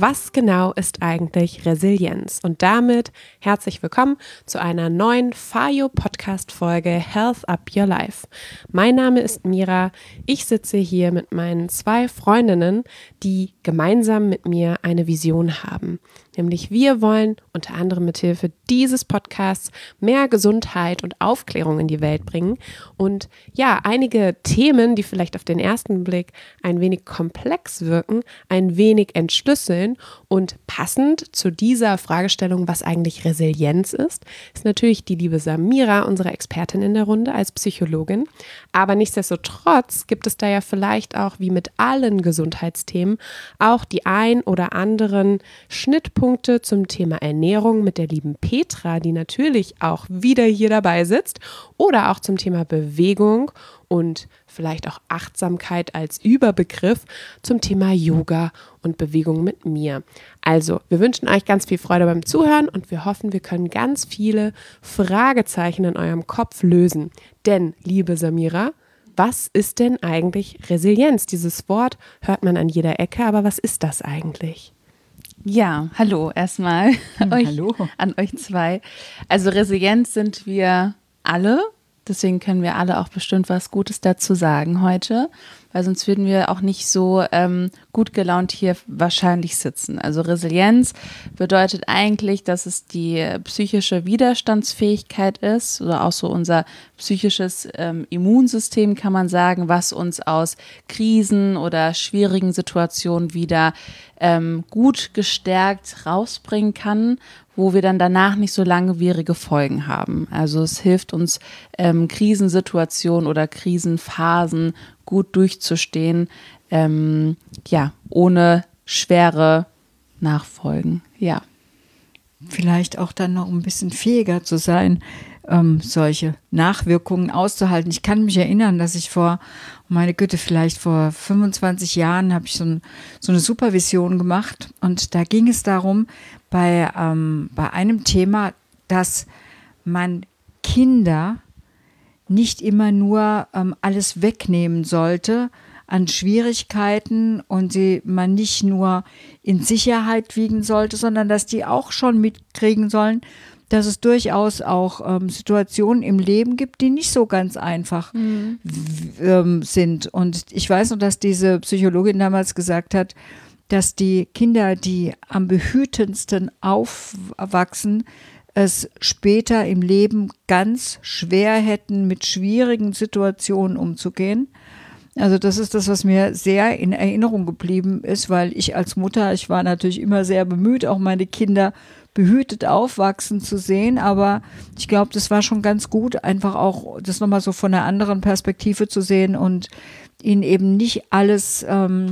Was genau ist eigentlich Resilienz? Und damit herzlich willkommen zu einer neuen FAYO-Podcast-Folge Health Up Your Life. Mein Name ist Mira. Ich sitze hier mit meinen 2 Freundinnen, die gemeinsam mit mir eine Vision haben. Nämlich wir wollen unter anderem mithilfe dieses Podcasts mehr Gesundheit und Aufklärung in die Welt bringen und ja, einige Themen, die vielleicht auf den ersten Blick ein wenig komplex wirken, ein wenig entschlüsseln und passend zu dieser Fragestellung, was eigentlich Resilienz ist natürlich die liebe Samira, unsere Expertin in der Runde als Psychologin. Aber nichtsdestotrotz gibt es da ja vielleicht auch, wie mit allen Gesundheitsthemen, auch die ein oder anderen Schnittpunkte zum Thema Ernährung mit der lieben Petra, die natürlich auch wieder hier dabei sitzt, oder auch zum Thema Bewegung und vielleicht auch Achtsamkeit als Überbegriff zum Thema Yoga und Bewegung mit mir. Also, wir wünschen euch ganz viel Freude beim Zuhören und wir hoffen, wir können ganz viele Fragezeichen in eurem Kopf lösen. Denn, liebe Samira, was ist denn eigentlich Resilienz? Dieses Wort hört man an jeder Ecke, aber was ist das eigentlich? Ja, hallo erstmal Hallo. An euch 2. Also Resilienz sind wir alle. Deswegen können wir alle auch bestimmt was Gutes dazu sagen heute, weil sonst würden wir auch nicht so gut gelaunt hier wahrscheinlich sitzen. Also Resilienz bedeutet eigentlich, dass es die psychische Widerstandsfähigkeit ist oder auch so unser psychisches Immunsystem, kann man sagen, was uns aus Krisen oder schwierigen Situationen wieder gut gestärkt rausbringen kann, wo wir dann danach nicht so langwierige Folgen haben. Also es hilft uns, Krisensituationen oder Krisenphasen gut durchzustehen, ohne schwere Nachfolgen. Ja. Vielleicht auch dann noch ein bisschen fähiger zu sein, solche Nachwirkungen auszuhalten. Ich kann mich erinnern, dass ich meine Güte, vielleicht vor 25 Jahren habe ich so eine Supervision gemacht und da ging es darum, bei einem Thema, dass man Kinder nicht immer nur alles wegnehmen sollte an Schwierigkeiten und man nicht nur in Sicherheit wiegen sollte, sondern dass die auch schon mitkriegen sollen, dass es durchaus auch Situationen im Leben gibt, die nicht so ganz einfach sind. Und ich weiß noch, dass diese Psychologin damals gesagt hat, dass die Kinder, die am behütendsten aufwachsen, es später im Leben ganz schwer hätten, mit schwierigen Situationen umzugehen. Also das ist das, was mir sehr in Erinnerung geblieben ist, weil ich als Mutter, ich war natürlich immer sehr bemüht, auch meine Kinder behütet aufwachsen zu sehen, aber ich glaube, das war schon ganz gut, einfach auch das nochmal so von einer anderen Perspektive zu sehen und ihnen eben nicht alles,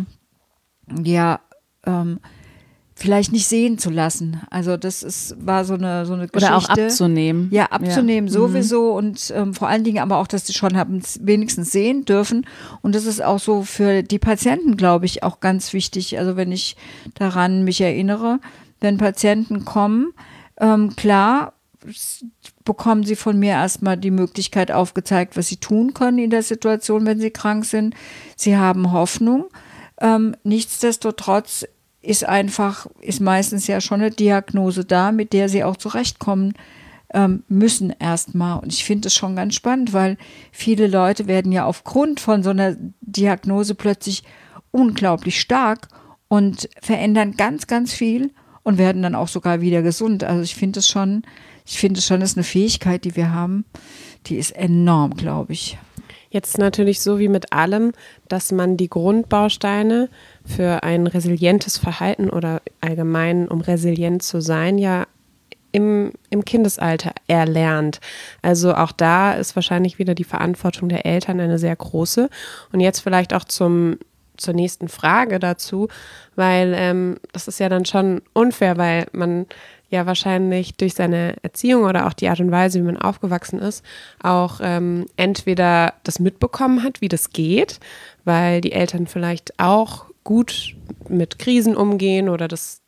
vielleicht nicht sehen zu lassen. Also das war so eine Geschichte. Oder auch abzunehmen. Ja, abzunehmen sowieso und vor allen Dingen aber auch, dass sie schon haben wenigstens sehen dürfen. Und das ist auch so für die Patienten, glaube ich, auch ganz wichtig. Also wenn ich daran mich erinnere, wenn Patienten kommen, klar bekommen sie von mir erstmal die Möglichkeit aufgezeigt, was sie tun können in der Situation, wenn sie krank sind. Sie haben Hoffnung. Nichtsdestotrotz ist meistens ja schon eine Diagnose da, mit der sie auch zurechtkommen müssen erstmal. Und ich finde es schon ganz spannend, weil viele Leute werden ja aufgrund von so einer Diagnose plötzlich unglaublich stark und verändern ganz, ganz viel und werden dann auch sogar wieder gesund. Also ich finde es schon, das ist eine Fähigkeit, die wir haben, die ist enorm, glaube ich. Jetzt natürlich so wie mit allem, dass man die Grundbausteine für ein resilientes Verhalten oder allgemein, um resilient zu sein, ja im Kindesalter erlernt. Also auch da ist wahrscheinlich wieder die Verantwortung der Eltern eine sehr große. Und jetzt vielleicht auch zur nächsten Frage dazu, weil das ist ja dann schon unfair, weil man ja wahrscheinlich durch seine Erziehung oder auch die Art und Weise, wie man aufgewachsen ist, auch entweder das mitbekommen hat, wie das geht, weil die Eltern vielleicht auch gut mit Krisen umgehen oder das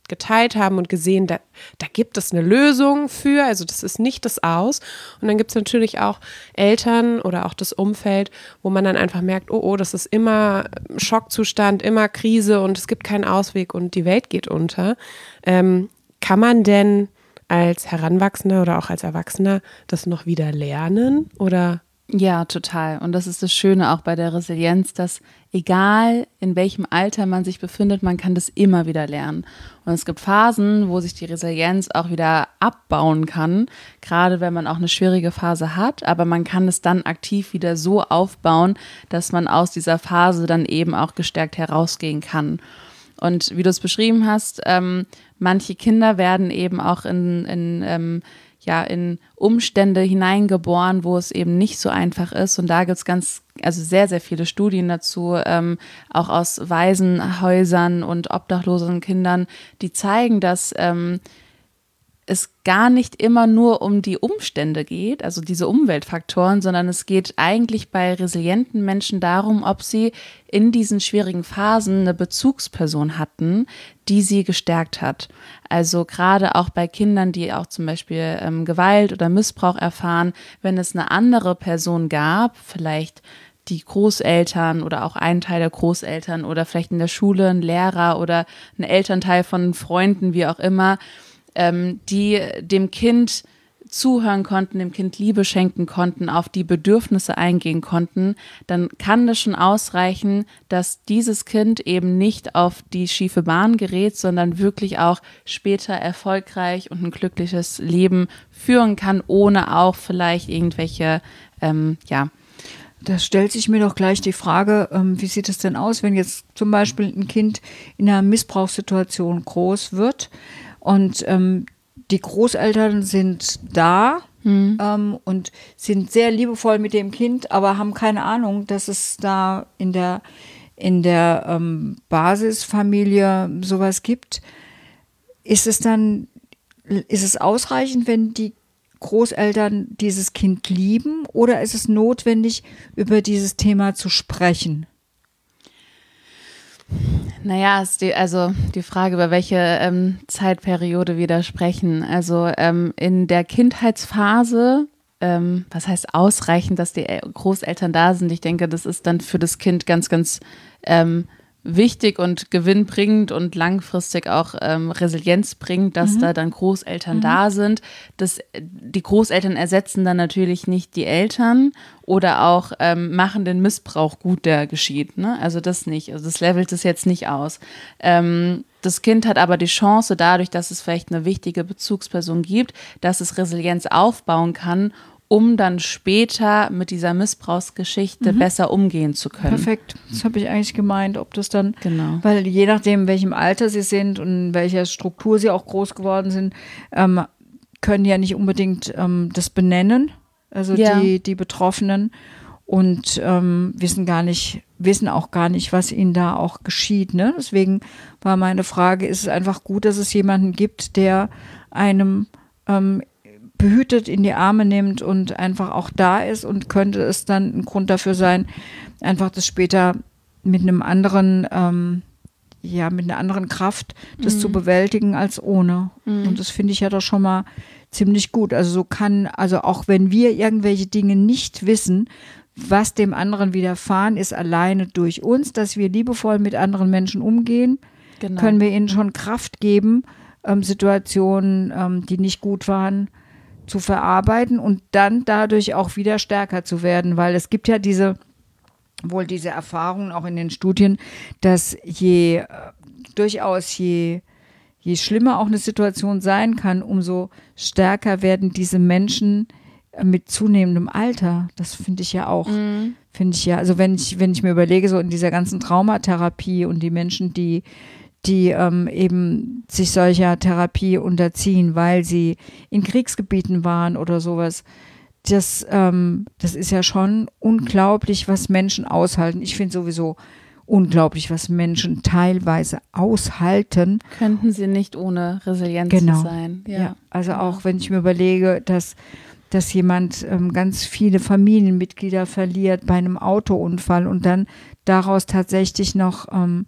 geteilt haben und gesehen, da gibt es eine Lösung für, also das ist nicht das Aus. Und dann gibt es natürlich auch Eltern oder auch das Umfeld, wo man dann einfach merkt, oh, das ist immer Schockzustand, immer Krise und es gibt keinen Ausweg und die Welt geht unter. Kann man denn als Heranwachsender oder auch als Erwachsener das noch wieder lernen oder? Ja, total. Und das ist das Schöne auch bei der Resilienz, dass egal in welchem Alter man sich befindet, man kann das immer wieder lernen. Und es gibt Phasen, wo sich die Resilienz auch wieder abbauen kann, gerade wenn man auch eine schwierige Phase hat, aber man kann es dann aktiv wieder so aufbauen, dass man aus dieser Phase dann eben auch gestärkt herausgehen kann. Und wie du es beschrieben hast, manche Kinder werden eben auch in Umstände hineingeboren, wo es eben nicht so einfach ist. Und da gibt es sehr, sehr viele Studien dazu, auch aus Waisenhäusern und obdachlosen Kindern, die zeigen, dass es gar nicht immer nur um die Umstände geht, also diese Umweltfaktoren, sondern es geht eigentlich bei resilienten Menschen darum, ob sie in diesen schwierigen Phasen eine Bezugsperson hatten, die sie gestärkt hat. Also gerade auch bei Kindern, die auch zum Beispiel Gewalt oder Missbrauch erfahren, wenn es eine andere Person gab, vielleicht die Großeltern oder auch ein Teil der Großeltern oder vielleicht in der Schule ein Lehrer oder ein Elternteil von Freunden, wie auch immer, die dem Kind zuhören konnten, dem Kind Liebe schenken konnten, auf die Bedürfnisse eingehen konnten, dann kann das schon ausreichen, dass dieses Kind eben nicht auf die schiefe Bahn gerät, sondern wirklich auch später erfolgreich und ein glückliches Leben führen kann, ohne auch vielleicht irgendwelche, Da stellt sich mir doch gleich die Frage, wie sieht es denn aus, wenn jetzt zum Beispiel ein Kind in einer Missbrauchssituation groß wird und die Großeltern sind da und sind sehr liebevoll mit dem Kind, aber haben keine Ahnung, dass es da in der Basisfamilie sowas gibt. Ist es ausreichend, wenn die Großeltern dieses Kind lieben, oder ist es notwendig, über dieses Thema zu sprechen? Naja, ist die Frage, über welche Zeitperiode wir da sprechen. Also in der Kindheitsphase, was heißt ausreichend, dass die Großeltern da sind? Ich denke, das ist dann für das Kind ganz, ganz wichtig und gewinnbringend und langfristig auch Resilienz bringt, dass da dann Großeltern da sind. Die Großeltern ersetzen dann natürlich nicht die Eltern oder auch machen den Missbrauch gut, der geschieht. Ne? Also das nicht. Also das levelt es jetzt nicht aus. Das Kind hat aber die Chance, dadurch, dass es vielleicht eine wichtige Bezugsperson gibt, dass es Resilienz aufbauen kann, um dann später mit dieser Missbrauchsgeschichte besser umgehen zu können. Perfekt, das habe ich eigentlich gemeint, ob das dann, genau. Weil je nachdem, in welchem Alter sie sind und in welcher Struktur sie auch groß geworden sind, können ja nicht unbedingt das benennen, also die Betroffenen, und wissen auch gar nicht, was ihnen da auch geschieht. Ne? Deswegen war meine Frage, ist es einfach gut, dass es jemanden gibt, der einem behütet in die Arme nimmt und einfach auch da ist, und könnte es dann ein Grund dafür sein, einfach das später mit einem anderen, mit einer anderen Kraft das zu bewältigen als ohne. Und das finde ich ja doch schon mal ziemlich gut. Also auch wenn wir irgendwelche Dinge nicht wissen, was dem anderen widerfahren ist, alleine durch uns, dass wir liebevoll mit anderen Menschen umgehen, können wir ihnen schon Kraft geben, Situationen, die nicht gut waren, zu verarbeiten und dann dadurch auch wieder stärker zu werden, weil es gibt ja diese Erfahrungen auch in den Studien, dass je schlimmer auch eine Situation sein kann, umso stärker werden diese Menschen mit zunehmendem Alter. Das finde ich ja auch. Also wenn ich mir überlege, so in dieser ganzen Traumatherapie und die Menschen, die eben sich solcher Therapie unterziehen, weil sie in Kriegsgebieten waren oder sowas. Das ist ja schon unglaublich, was Menschen aushalten. Ich finde sowieso unglaublich, was Menschen teilweise aushalten. Könnten sie nicht ohne Resilienz sein. Ja, also auch wenn ich mir überlege, dass jemand ganz viele Familienmitglieder verliert bei einem Autounfall und dann daraus tatsächlich noch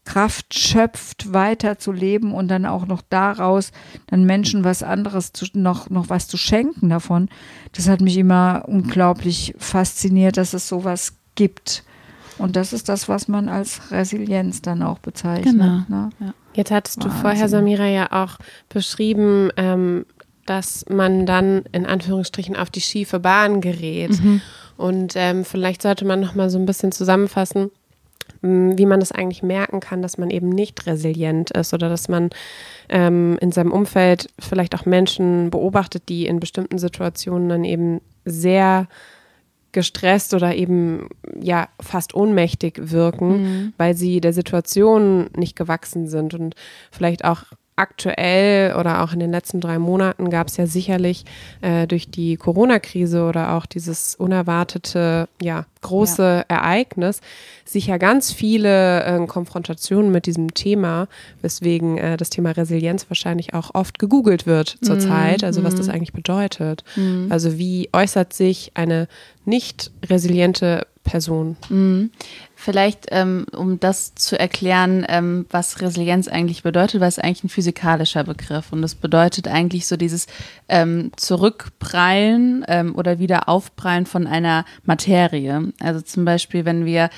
Kraft schöpft, weiter zu leben und dann auch noch daraus dann Menschen was anderes, noch was zu schenken davon. Das hat mich immer unglaublich fasziniert, dass es sowas gibt. Und das ist das, was man als Resilienz dann auch bezeichnet. Genau. Ne? Ja. Jetzt hattest du Wahnsinn. vorher, Samira, ja auch beschrieben, dass man dann in Anführungsstrichen auf die schiefe Bahn gerät. Und vielleicht sollte man noch mal so ein bisschen zusammenfassen, wie man das eigentlich merken kann, dass man eben nicht resilient ist oder dass man in seinem Umfeld vielleicht auch Menschen beobachtet, die in bestimmten Situationen dann eben sehr gestresst oder eben ja fast ohnmächtig wirken, weil sie der Situation nicht gewachsen sind. Und vielleicht auch aktuell oder auch in den letzten 3 Monaten gab es ja sicherlich durch die Corona-Krise oder auch dieses unerwartete, große Ereignis sicher ganz viele Konfrontationen mit diesem Thema, weswegen das Thema Resilienz wahrscheinlich auch oft gegoogelt wird zurzeit, also was das eigentlich bedeutet. Also wie äußert sich eine nicht resiliente Person? Vielleicht, um das zu erklären, was Resilienz eigentlich bedeutet, weil es eigentlich ein physikalischer Begriff und das bedeutet eigentlich so dieses Zurückprallen oder wieder Aufprallen von einer Materie. Also zum Beispiel, wenn wir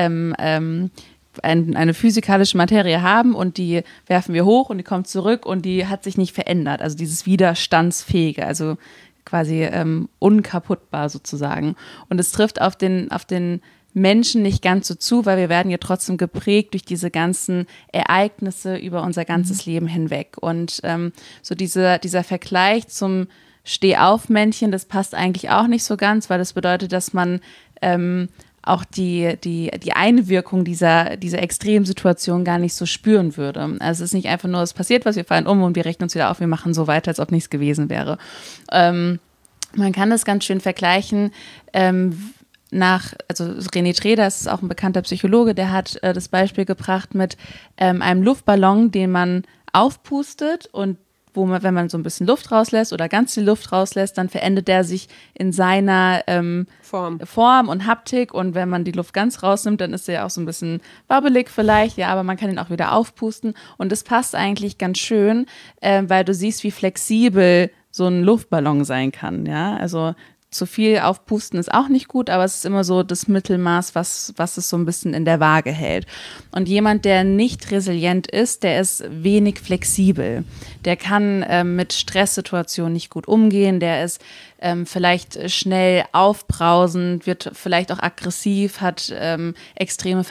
eine physikalische Materie haben und die werfen wir hoch und die kommt zurück und die hat sich nicht verändert. Also dieses Widerstandsfähige, also quasi unkaputtbar sozusagen. Und es trifft auf den Menschen nicht ganz so zu, weil wir werden ja trotzdem geprägt durch diese ganzen Ereignisse über unser ganzes Leben hinweg. Und so dieser Vergleich zum Steh-auf-Männchen, das passt eigentlich auch nicht so ganz, weil das bedeutet, dass man auch die Einwirkung dieser Extremsituation gar nicht so spüren würde. Also es ist nicht einfach nur, es passiert was, wir fallen um und wir rechnen uns wieder auf, wir machen so weiter, als ob nichts gewesen wäre. Man kann das ganz schön vergleichen also René Treder, das ist auch ein bekannter Psychologe, der hat das Beispiel gebracht mit einem Luftballon, den man aufpustet und wenn man so ein bisschen Luft rauslässt oder ganz viel Luft rauslässt, dann verändert der sich in seiner Form und Haptik und wenn man die Luft ganz rausnimmt, dann ist er ja auch so ein bisschen wabbelig vielleicht, ja, aber man kann ihn auch wieder aufpusten und das passt eigentlich ganz schön, weil du siehst, wie flexibel so ein Luftballon sein kann, ja, also zu viel aufpusten ist auch nicht gut, aber es ist immer so das Mittelmaß, was es so ein bisschen in der Waage hält. Und jemand, der nicht resilient ist, der ist wenig flexibel. Der kann mit Stresssituationen nicht gut umgehen, der ist vielleicht schnell aufbrausend, wird vielleicht auch aggressiv, hat extreme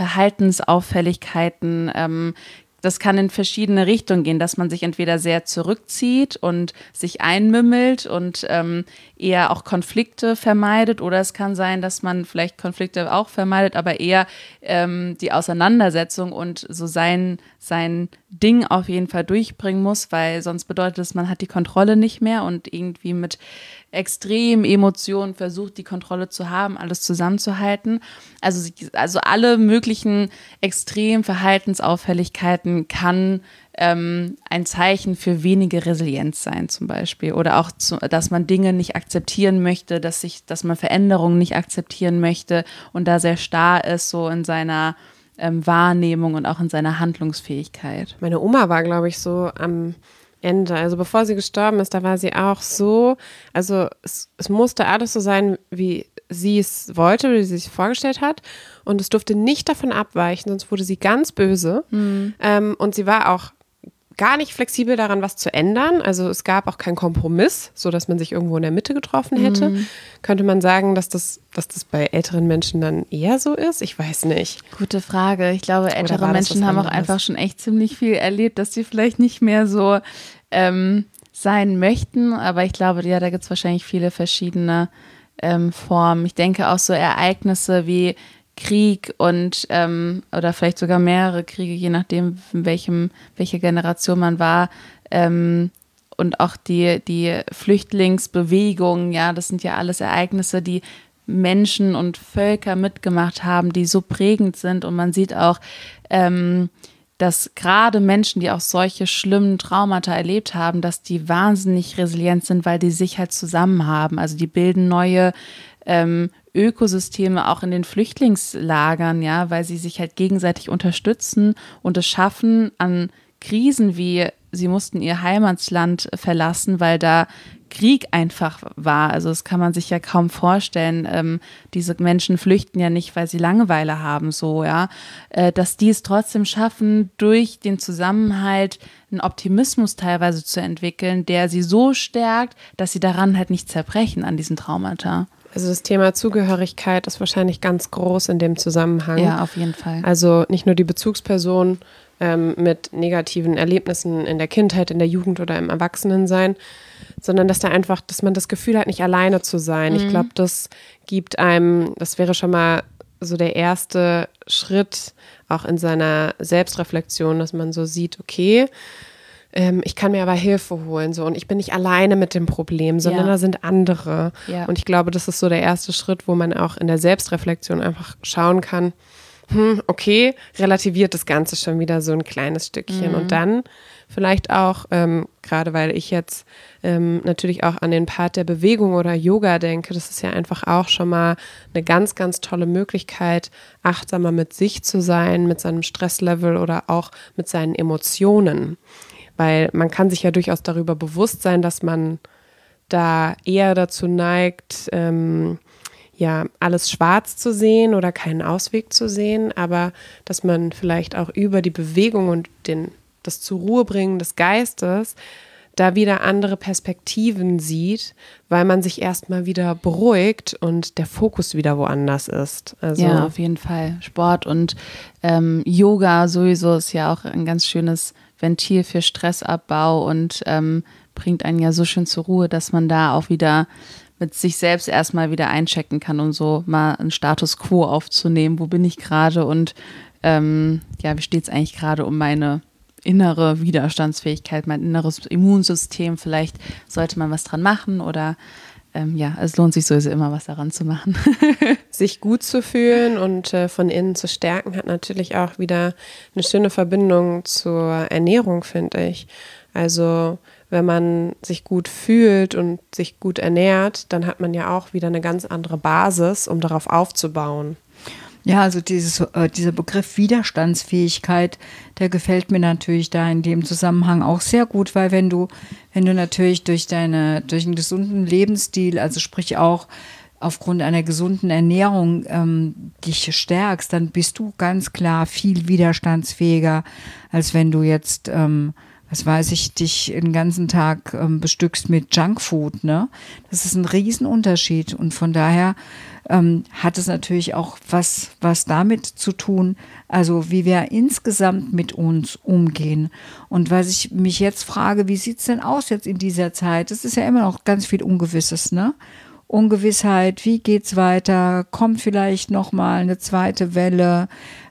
Verhaltensauffälligkeiten, das kann in verschiedene Richtungen gehen, dass man sich entweder sehr zurückzieht und sich einmümmelt und eher auch Konflikte vermeidet oder es kann sein, dass man vielleicht Konflikte auch vermeidet, aber eher die Auseinandersetzung und so sein Ding auf jeden Fall durchbringen muss, weil sonst bedeutet es, man hat die Kontrolle nicht mehr und irgendwie mit extremen Emotionen versucht, die Kontrolle zu haben, alles zusammenzuhalten. Also alle möglichen extremen Verhaltensauffälligkeiten kann ein Zeichen für wenige Resilienz sein zum Beispiel oder auch, dass man Dinge nicht akzeptieren möchte, dass man Veränderungen nicht akzeptieren möchte und da sehr starr ist so in seiner Wahrnehmung und auch in seiner Handlungsfähigkeit. Meine Oma war, glaube ich, so am Ende, also bevor sie gestorben ist, da war sie auch so, also es musste alles so sein, wie sie es wollte, wie sie sich vorgestellt hat und es durfte nicht davon abweichen, sonst wurde sie ganz böse und sie war auch gar nicht flexibel daran, was zu ändern, also es gab auch keinen Kompromiss, so dass man sich irgendwo in der Mitte getroffen hätte. Könnte man sagen, dass das bei älteren Menschen dann eher so ist? Ich weiß nicht. Gute Frage. Ich glaube, ältere Menschen haben auch einfach schon echt ziemlich viel erlebt, dass sie vielleicht nicht mehr so sein möchten. Aber ich glaube, ja, da gibt es wahrscheinlich viele verschiedene Formen. Ich denke auch so Ereignisse wie Krieg und oder vielleicht sogar mehrere Kriege, je nachdem, welche Generation man war. Und auch die Flüchtlingsbewegung, ja, das sind ja alles Ereignisse, die Menschen und Völker mitgemacht haben, die so prägend sind. Und man sieht auch, dass gerade Menschen, die auch solche schlimmen Traumata erlebt haben, dass die wahnsinnig resilient sind, weil die sich halt zusammen haben. Also die bilden neue Ökosysteme auch in den Flüchtlingslagern, ja, weil sie sich halt gegenseitig unterstützen und es schaffen, an Krisen wie sie mussten ihr Heimatland verlassen, weil da Krieg einfach war. Also das kann man sich ja kaum vorstellen. Diese Menschen flüchten ja nicht, weil sie Langeweile haben, so, ja. Dass die es trotzdem schaffen, durch den Zusammenhalt einen Optimismus teilweise zu entwickeln, der sie so stärkt, dass sie daran halt nicht zerbrechen an diesen Traumata. Also das Thema Zugehörigkeit ist wahrscheinlich ganz groß in dem Zusammenhang. Ja, auf jeden Fall. Also nicht nur die Bezugsperson mit negativen Erlebnissen in der Kindheit, in der Jugend oder im Erwachsenensein, sondern dass man das Gefühl hat, nicht alleine zu sein. Ich glaube, das gibt einem, das wäre schon mal so der erste Schritt auch in seiner Selbstreflexion, dass man so sieht, okay, ich kann mir aber Hilfe holen so und ich bin nicht alleine mit dem Problem, sondern da sind andere. Ja. Und ich glaube, das ist so der erste Schritt, wo man auch in der Selbstreflexion einfach schauen kann, okay, relativiert das Ganze schon wieder so ein kleines Stückchen. Und dann vielleicht auch, gerade weil ich jetzt natürlich auch an den Part der Bewegung oder Yoga denke, das ist ja einfach auch schon mal eine ganz, ganz tolle Möglichkeit, achtsamer mit sich zu sein, mit seinem Stresslevel oder auch mit seinen Emotionen. Weil man kann sich ja durchaus darüber bewusst sein, dass man da eher dazu neigt, alles schwarz zu sehen oder keinen Ausweg zu sehen, aber dass man vielleicht auch über die Bewegung und das zur Ruhe bringen des Geistes da wieder andere Perspektiven sieht, weil man sich erstmal wieder beruhigt und der Fokus wieder woanders ist. Also ja, auf jeden Fall. Sport und Yoga sowieso ist ja auch ein ganz schönes Ventil für Stressabbau und bringt einen ja so schön zur Ruhe, dass man da auch wieder mit sich selbst erstmal wieder einchecken kann, um so mal einen Status quo aufzunehmen. Wo bin ich gerade und wie steht es eigentlich gerade um meine innere Widerstandsfähigkeit, mein inneres Immunsystem? Vielleicht sollte man was dran machen oder es lohnt sich sowieso immer, was daran zu machen. Sich gut zu fühlen und von innen zu stärken, hat natürlich auch wieder eine schöne Verbindung zur Ernährung, finde ich. Also wenn man sich gut fühlt und sich gut ernährt, dann hat man ja auch wieder eine ganz andere Basis, um darauf aufzubauen. Ja, also dieser Begriff Widerstandsfähigkeit, der gefällt mir natürlich da in dem Zusammenhang auch sehr gut, weil wenn du natürlich durch einen gesunden Lebensstil, also sprich auch aufgrund einer gesunden Ernährung dich stärkst, dann bist du ganz klar viel widerstandsfähiger, als wenn du jetzt dich den ganzen Tag bestückst mit Junkfood, ne? Das ist ein Riesenunterschied und von daher hat es natürlich auch was damit zu tun, also wie wir insgesamt mit uns umgehen. Und was ich mich jetzt frage, wie sieht es denn aus jetzt in dieser Zeit? Es ist ja immer noch ganz viel Ungewisses, ne? Ungewissheit, wie geht's weiter? Kommt vielleicht noch mal eine zweite Welle?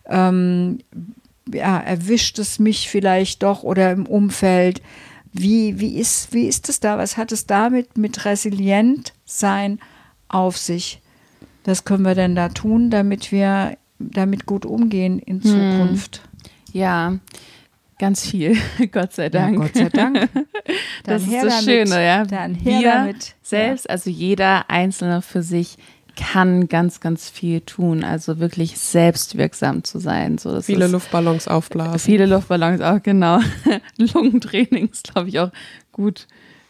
Erwischt es mich vielleicht doch oder im Umfeld? Wie ist es da? Was hat es damit mit resilient sein auf sich? Was können wir denn da tun, damit wir damit gut umgehen in Zukunft? Ja, ganz viel, Gott sei Dank. Ja, Gott sei Dank. Das ist das Schöne, ja. Dann her damit. Selbst, also jeder Einzelne für sich kann ganz, ganz viel tun, also wirklich selbstwirksam zu sein. So, das viele Luftballons aufblasen. Viele Luftballons auch, genau. Lungentraining ist, glaube ich, auch gut.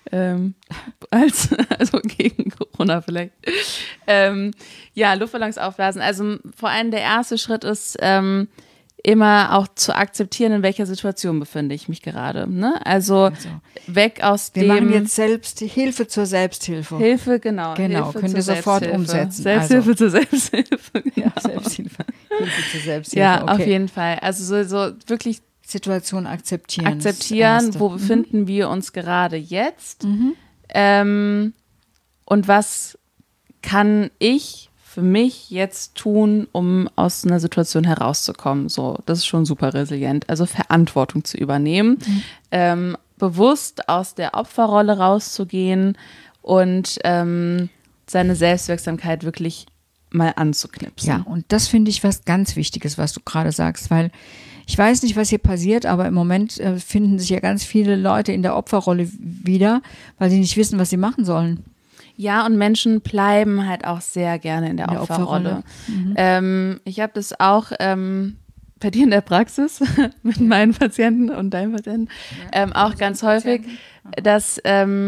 Also gegen Corona vielleicht. Luftballons aufblasen. Also vor allem der erste Schritt ist, immer auch zu akzeptieren, in welcher Situation befinde ich mich gerade. Ne? Also weg aus dem... Wir machen jetzt Hilfe zur Selbsthilfe. Hilfe, genau. Genau, können wir sofort umsetzen. Selbsthilfe zur Selbsthilfe. Genau. Ja, Selbsthilfe. Hilfe zur Selbsthilfe. Ja, okay. Auf jeden Fall. Also so wirklich... Situation akzeptieren. Wo befinden wir uns gerade jetzt? Und was kann ich für mich jetzt tun, um aus einer Situation herauszukommen? So, das ist schon super resilient. Also Verantwortung zu übernehmen, bewusst aus der Opferrolle rauszugehen und seine Selbstwirksamkeit wirklich mal anzuknipsen. Ja, und das finde ich was ganz Wichtiges, was du gerade sagst, weil ich weiß nicht, was hier passiert, aber im Moment finden sich ja ganz viele Leute in der Opferrolle wieder, weil sie nicht wissen, was sie machen sollen. Ja, und Menschen bleiben halt auch sehr gerne in der Opferrolle. Ich habe das auch bei dir in der Praxis mit meinen Patienten und deinen Patienten auch ganz häufig, dass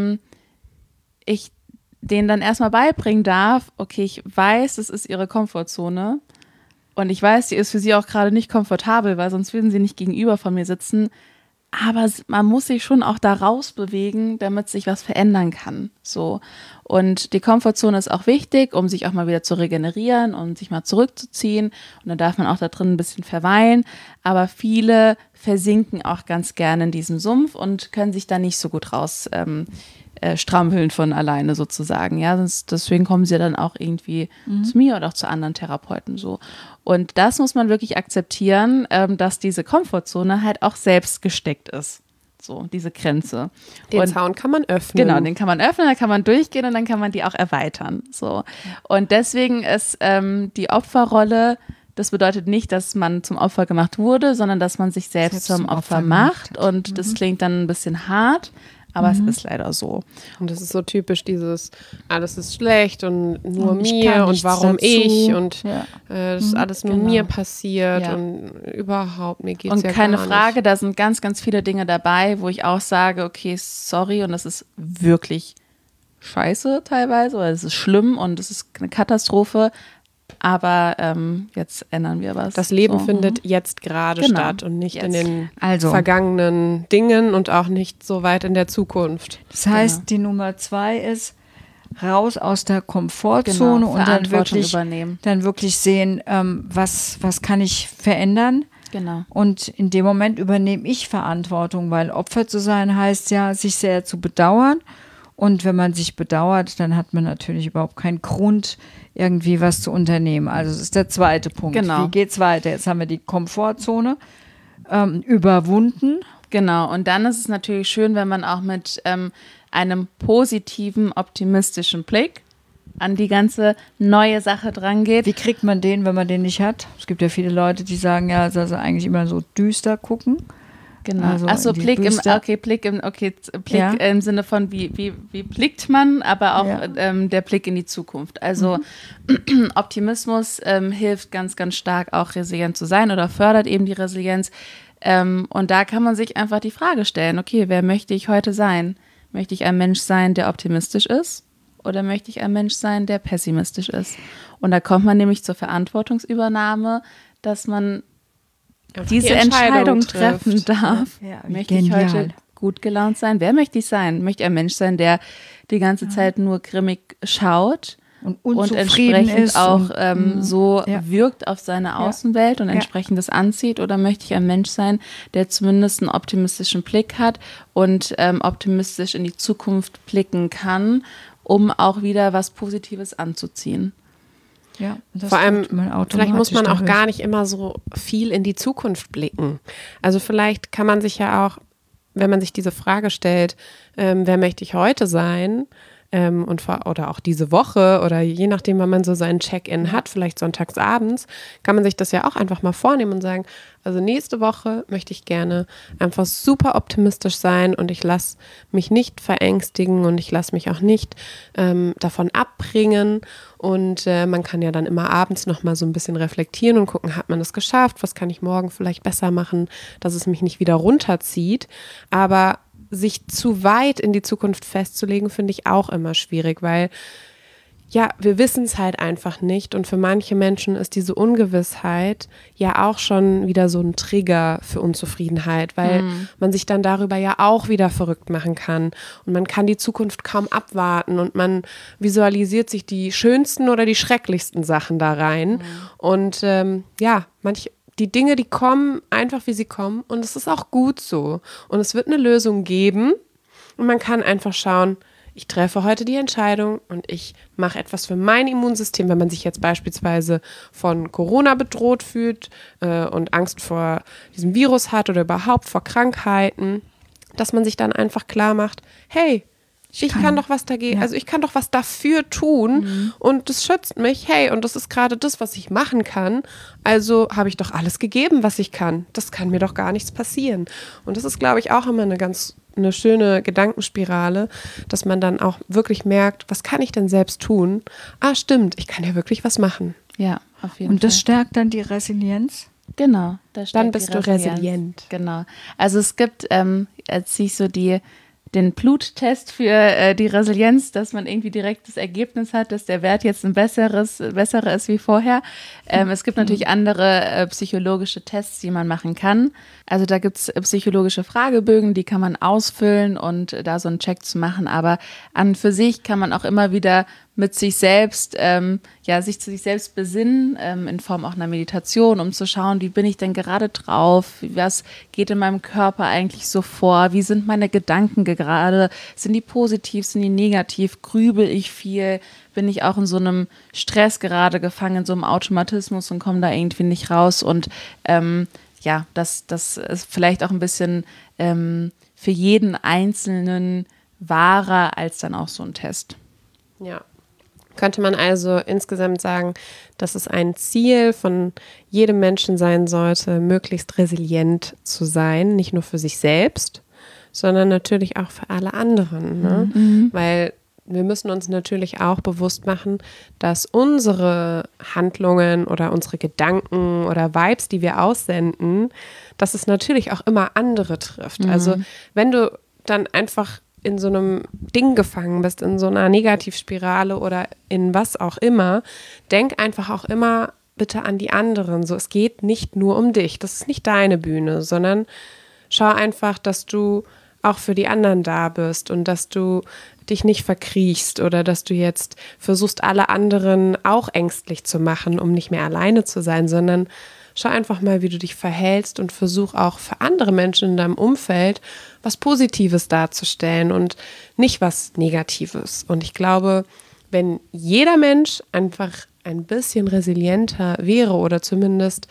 ich denen dann erstmal beibringen darf, okay, ich weiß, das ist ihre Komfortzone und ich weiß, die ist für sie auch gerade nicht komfortabel, weil sonst würden sie nicht gegenüber von mir sitzen. Aber man muss sich schon auch da rausbewegen, damit sich was verändern kann. So. Und die Komfortzone ist auch wichtig, um sich auch mal wieder zu regenerieren und sich mal zurückzuziehen. Und dann darf man auch da drin ein bisschen verweilen. Aber viele versinken auch ganz gerne in diesem Sumpf und können sich da nicht so gut raus strampeln von alleine sozusagen. Ja, deswegen kommen sie dann auch irgendwie zu mir oder auch zu anderen Therapeuten so. Und das muss man wirklich akzeptieren, dass diese Komfortzone halt auch selbst gesteckt ist. So, diese Grenze. Den Zaun kann man öffnen. Genau, den kann man öffnen, dann kann man durchgehen und dann kann man die auch erweitern. So. Und deswegen ist die Opferrolle, das bedeutet nicht, dass man zum Opfer gemacht wurde, sondern dass man sich selbst zum Opfer macht. Und das klingt dann ein bisschen hart, aber es ist leider so. Und das ist so typisch dieses, alles ist schlecht und nur Und ich mir kann und nichts warum dazu. ich und Ja. das ist alles nur Genau. mir passiert Ja. und überhaupt, mir geht's Und ja keine gar Frage, nicht. da sind ganz, ganz viele Dinge dabei, wo ich auch sage, okay, sorry, und das ist wirklich scheiße teilweise, oder es ist schlimm und es ist eine Katastrophe, aber jetzt ändern wir was. Das Leben so. findet jetzt gerade Genau. statt und nicht in Jetzt. den Also. vergangenen Dingen und auch nicht so weit in der Zukunft. Das heißt, die Nummer 2 ist raus aus der Komfortzone Genau, und dann Verantwortung wirklich, übernehmen. sehen, was kann ich verändern. Genau. Und in dem Moment übernehme ich Verantwortung, weil Opfer zu sein heißt ja, sich sehr zu bedauern. Und wenn man sich bedauert, dann hat man natürlich überhaupt keinen Grund, irgendwie was zu unternehmen. Also das ist der zweite Punkt. Genau. Wie geht's weiter? Jetzt haben wir die Komfortzone überwunden. Genau, und dann ist es natürlich schön, wenn man auch mit einem positiven, optimistischen Blick an die ganze neue Sache dran geht. Wie kriegt man den, wenn man den nicht hat? Es gibt ja viele Leute, die sagen ja, also eigentlich immer so düster gucken. Genau. Also Achso, in die Blick Ja. im Sinne von wie blickt man, aber auch Ja. der Blick in die Zukunft. Also Optimismus hilft ganz, ganz stark auch resilient zu sein oder fördert eben die Resilienz. Und da kann man sich einfach die Frage stellen, okay, wer möchte ich heute sein? Möchte ich ein Mensch sein, der optimistisch ist? Oder möchte ich ein Mensch sein, der pessimistisch ist? Und da kommt man nämlich zur Verantwortungsübernahme, dass man diese die Entscheidung Entscheidung treffen trifft. darf. Ja, wie Möchte ich genial. heute gut gelaunt sein? Wer möchte ich sein? Möchte ich ein Mensch sein, der die ganze Zeit nur grimmig schaut Und und unzufrieden entsprechend ist auch und, so ja. wirkt auf seine Außenwelt und Ja. entsprechend das anzieht? Oder möchte ich ein Mensch sein, der zumindest einen optimistischen Blick hat und optimistisch in die Zukunft blicken kann, um auch wieder was Positives anzuziehen? Ja, das Vor allem, tut man vielleicht muss man auch automatisch gar nicht immer so viel in die Zukunft blicken. Also vielleicht kann man sich ja auch, wenn man sich diese Frage stellt, wer möchte ich heute sein? Oder auch diese Woche oder je nachdem, wann man so seinen Check-in hat, vielleicht sonntags abends, kann man sich das ja auch einfach mal vornehmen und sagen, also nächste Woche möchte ich gerne einfach super optimistisch sein und ich lasse mich nicht verängstigen und ich lasse mich auch nicht davon abbringen und man kann ja dann immer abends nochmal so ein bisschen reflektieren und gucken, hat man das geschafft, was kann ich morgen vielleicht besser machen, dass es mich nicht wieder runterzieht, aber sich zu weit in die Zukunft festzulegen, finde ich auch immer schwierig, weil ja, wir wissen es halt einfach nicht und für manche Menschen ist diese Ungewissheit ja auch schon wieder so ein Trigger für Unzufriedenheit, weil man sich dann darüber ja auch wieder verrückt machen kann und man kann die Zukunft kaum abwarten und man visualisiert sich die schönsten oder die schrecklichsten Sachen da rein und die Dinge, die kommen einfach, wie sie kommen und es ist auch gut so. Und es wird eine Lösung geben und man kann einfach schauen, ich treffe heute die Entscheidung und ich mache etwas für mein Immunsystem, wenn man sich jetzt beispielsweise von Corona bedroht fühlt und Angst vor diesem Virus hat oder überhaupt vor Krankheiten, dass man sich dann einfach klar macht, hey, ich kann doch was dagegen, also ich kann doch was dafür tun und das schützt mich, hey, und das ist gerade das, was ich machen kann, also habe ich doch alles gegeben, was ich kann. Das kann mir doch gar nichts passieren. Und das ist, glaube ich, auch immer eine schöne Gedankenspirale, dass man dann auch wirklich merkt, was kann ich denn selbst tun? Ah, stimmt, ich kann ja wirklich was machen. Ja, auf jeden Fall. Und das stärkt dann die Resilienz? Genau. Dann bist du resilient. Genau. Also es gibt, als ich so den Bluttest für die Resilienz, dass man irgendwie direkt das Ergebnis hat, dass der Wert jetzt ein besserer ist wie vorher. Es gibt natürlich andere psychologische Tests, die man machen kann. Also da gibt es psychologische Fragebögen, die kann man ausfüllen und da so einen Check zu machen. Aber an für sich kann man auch immer wieder mit sich selbst, sich zu sich selbst besinnen, in Form auch einer Meditation, um zu schauen, wie bin ich denn gerade drauf, was geht in meinem Körper eigentlich so vor, wie sind meine Gedanken gerade, sind die positiv, sind die negativ, grübel ich viel, bin ich auch in so einem Stress gerade gefangen, in so einem Automatismus und komme da irgendwie nicht raus und das ist vielleicht auch ein bisschen für jeden Einzelnen wahrer als dann auch so ein Test. Ja. Könnte man also insgesamt sagen, dass es ein Ziel von jedem Menschen sein sollte, möglichst resilient zu sein, nicht nur für sich selbst, sondern natürlich auch für alle anderen. Ne? Weil wir müssen uns natürlich auch bewusst machen, dass unsere Handlungen oder unsere Gedanken oder Vibes, die wir aussenden, dass es natürlich auch immer andere trifft. Also wenn du dann einfach in so einem Ding gefangen bist, in so einer Negativspirale oder in was auch immer, denk einfach auch immer bitte an die anderen. So, es geht nicht nur um dich. Das ist nicht deine Bühne, sondern schau einfach, dass du auch für die anderen da bist und dass du dich nicht verkriechst oder dass du jetzt versuchst, alle anderen auch ängstlich zu machen, um nicht mehr alleine zu sein, sondern schau einfach mal, wie du dich verhältst und versuch auch für andere Menschen in deinem Umfeld was Positives darzustellen und nicht was Negatives. Und ich glaube, wenn jeder Mensch einfach ein bisschen resilienter wäre oder zumindest,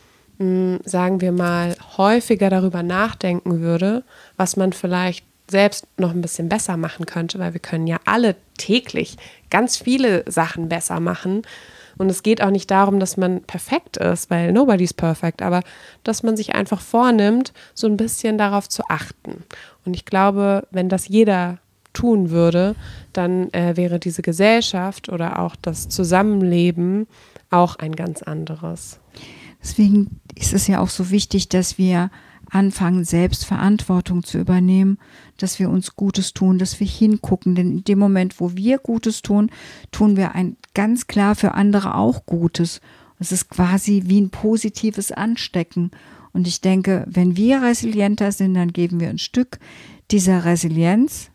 sagen wir mal, häufiger darüber nachdenken würde, was man vielleicht selbst noch ein bisschen besser machen könnte, weil wir können ja alle täglich ganz viele Sachen besser machen. Und es geht auch nicht darum, dass man perfekt ist, weil nobody's perfect, aber dass man sich einfach vornimmt, so ein bisschen darauf zu achten. Und ich glaube, wenn das jeder tun würde, dann wäre diese Gesellschaft oder auch das Zusammenleben auch ein ganz anderes. Deswegen ist es ja auch so wichtig, dass wir anfangen, selbst Verantwortung zu übernehmen, dass wir uns Gutes tun, dass wir hingucken. Denn in dem Moment, wo wir Gutes tun, tun wir ganz klar für andere auch Gutes. Es ist quasi wie ein positives Anstecken. Und ich denke, wenn wir resilienter sind, dann geben wir ein Stück dieser Resilienz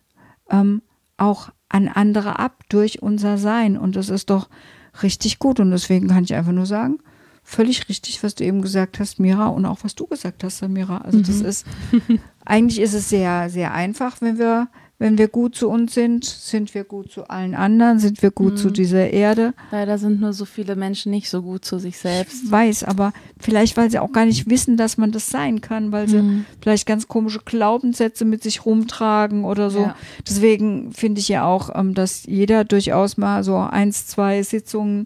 auch an andere ab durch unser Sein. Und das ist doch richtig gut. Und deswegen kann ich einfach nur sagen, völlig richtig, was du eben gesagt hast, Mira, und auch was du gesagt hast, Samira. Also das ist, eigentlich ist es sehr, sehr einfach, wenn wir gut zu uns sind wir gut zu allen anderen, sind wir gut zu dieser Erde. Leider sind nur so viele Menschen nicht so gut zu sich selbst. Ich weiß, aber vielleicht, weil sie auch gar nicht wissen, dass man das sein kann, weil sie vielleicht ganz komische Glaubenssätze mit sich rumtragen oder so. Ja. Deswegen finde ich ja auch, dass jeder durchaus mal so 1, 2 Sitzungen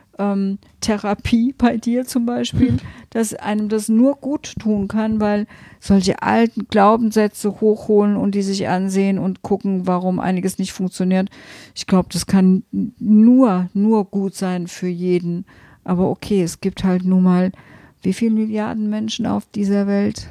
Therapie bei dir zum Beispiel, dass einem das nur gut tun kann, weil solche alten Glaubenssätze hochholen und die sich ansehen und gucken, warum einiges nicht funktioniert. Ich glaube, das kann nur gut sein für jeden. Aber okay, es gibt halt nun mal, wie viele Milliarden Menschen auf dieser Welt?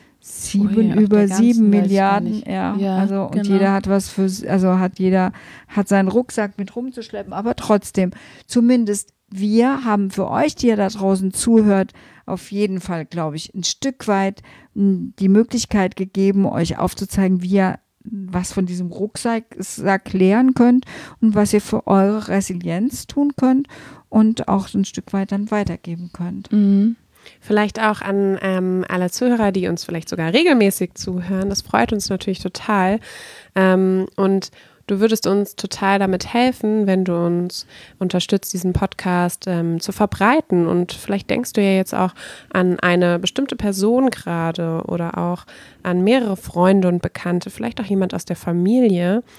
Über 7 Milliarden, ja, also und genau. Jeder hat jeder hat seinen Rucksack mit rumzuschleppen, aber trotzdem, zumindest wir haben für euch, die ihr da draußen zuhört, auf jeden Fall, glaube ich, ein Stück weit die Möglichkeit gegeben, euch aufzuzeigen, wie ihr was von diesem Rucksack lernen könnt und was ihr für eure Resilienz tun könnt und auch ein Stück weit dann weitergeben könnt. Mhm. Vielleicht auch an alle Zuhörer, die uns vielleicht sogar regelmäßig zuhören. Das freut uns natürlich total. Und du würdest uns total damit helfen, wenn du uns unterstützt, diesen Podcast zu verbreiten. Und vielleicht denkst du ja jetzt auch an eine bestimmte Person gerade oder auch an mehrere Freunde und Bekannte, vielleicht auch jemand aus der Familie,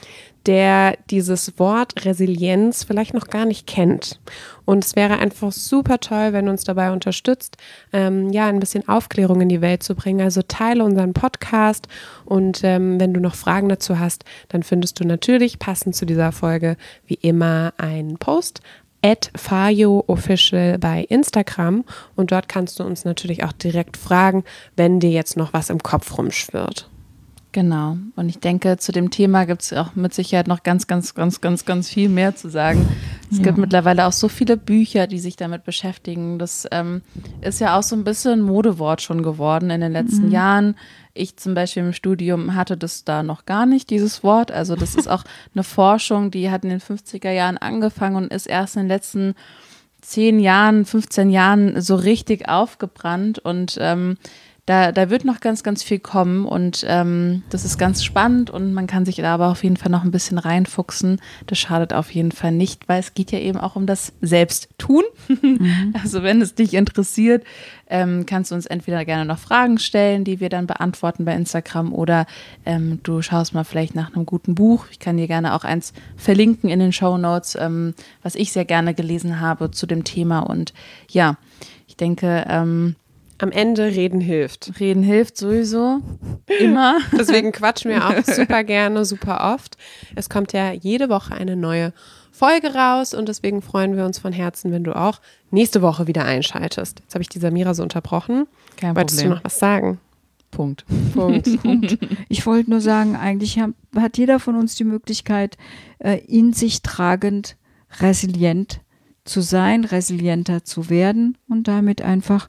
der dieses Wort Resilienz vielleicht noch gar nicht kennt. Und es wäre einfach super toll, wenn du uns dabei unterstützt, ein bisschen Aufklärung in die Welt zu bringen. Also teile unseren Podcast und wenn du noch Fragen dazu hast, dann findest du natürlich passend zu dieser Folge wie immer einen Post @FayoOfficial bei Instagram und dort kannst du uns natürlich auch direkt fragen, wenn dir jetzt noch was im Kopf rumschwirrt. Genau. Und ich denke, zu dem Thema gibt es auch mit Sicherheit noch ganz viel mehr zu sagen. Es gibt mittlerweile auch so viele Bücher, die sich damit beschäftigen. Das ist ja auch so ein bisschen ein Modewort schon geworden in den letzten Jahren. Ich zum Beispiel im Studium hatte das da noch gar nicht, dieses Wort. Also das ist auch eine Forschung, die hat in den 50er Jahren angefangen und ist erst in den letzten 10 Jahren, 15 Jahren so richtig aufgebrannt und da wird noch ganz viel kommen und das ist ganz spannend und man kann sich da aber auf jeden Fall noch ein bisschen reinfuchsen. Das schadet auf jeden Fall nicht, weil es geht ja eben auch um das Selbsttun. Also wenn es dich interessiert, kannst du uns entweder gerne noch Fragen stellen, die wir dann beantworten bei Instagram oder du schaust mal vielleicht nach einem guten Buch. Ich kann dir gerne auch eins verlinken in den Shownotes, was ich sehr gerne gelesen habe zu dem Thema und ja, ich denke, am Ende reden hilft. Reden hilft sowieso, immer. Deswegen quatschen wir auch super gerne, super oft. Es kommt ja jede Woche eine neue Folge raus und deswegen freuen wir uns von Herzen, wenn du auch nächste Woche wieder einschaltest. Jetzt habe ich die Samira so unterbrochen. Kein Wolltest Problem. du noch was sagen? Punkt. Ich wollte nur sagen, eigentlich hat jeder von uns die Möglichkeit, in sich tragend resilient zu sein, resilienter zu werden und damit einfach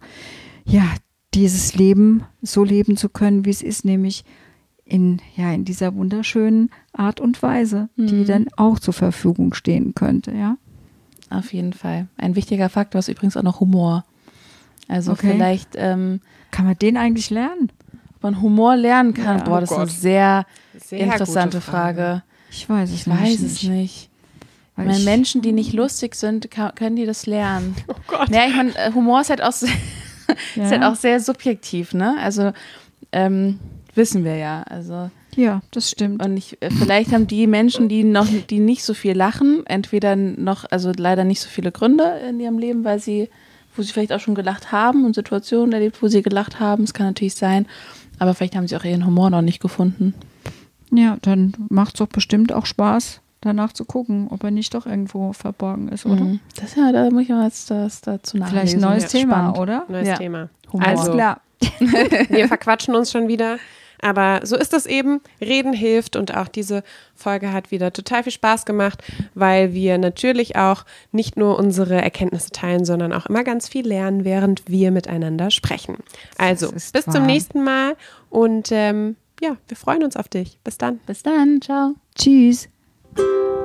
dieses Leben so leben zu können, wie es ist, nämlich in dieser wunderschönen Art und Weise, die dann auch zur Verfügung stehen könnte, ja. Auf jeden Fall. Ein wichtiger Faktor ist übrigens auch noch Humor. Also vielleicht kann man den eigentlich lernen? Ob man Humor lernen kann, Ja, das ist eine sehr interessante gute Frage. Frage. Ich weiß es nicht. Weil Weil Menschen, die nicht lustig sind, können die das lernen. Oh Gott. Ja, ich meine, Humor ist halt auch ist halt auch sehr subjektiv, ne? Also wissen wir ja. Also ja, das stimmt. und vielleicht haben die Menschen, die nicht so viel lachen, entweder noch, also leider nicht so viele Gründe in ihrem Leben, wo sie vielleicht auch schon gelacht haben und Situationen erlebt, wo sie gelacht haben. Es kann natürlich sein, aber vielleicht haben sie auch ihren Humor noch nicht gefunden. Ja, dann macht es doch bestimmt auch Spaß, danach zu gucken, ob er nicht doch irgendwo verborgen ist, oder? Da muss ich mal das dazu nachlesen. Vielleicht ein neues Thema, Spannend. oder? Neues Thema. Humor. Alles klar. Wir verquatschen uns schon wieder, aber so ist das eben. Reden hilft und auch diese Folge hat wieder total viel Spaß gemacht, weil wir natürlich auch nicht nur unsere Erkenntnisse teilen, sondern auch immer ganz viel lernen, während wir miteinander sprechen. Also, bis zum nächsten Mal und wir freuen uns auf dich. Bis dann. Bis dann, ciao. Tschüss.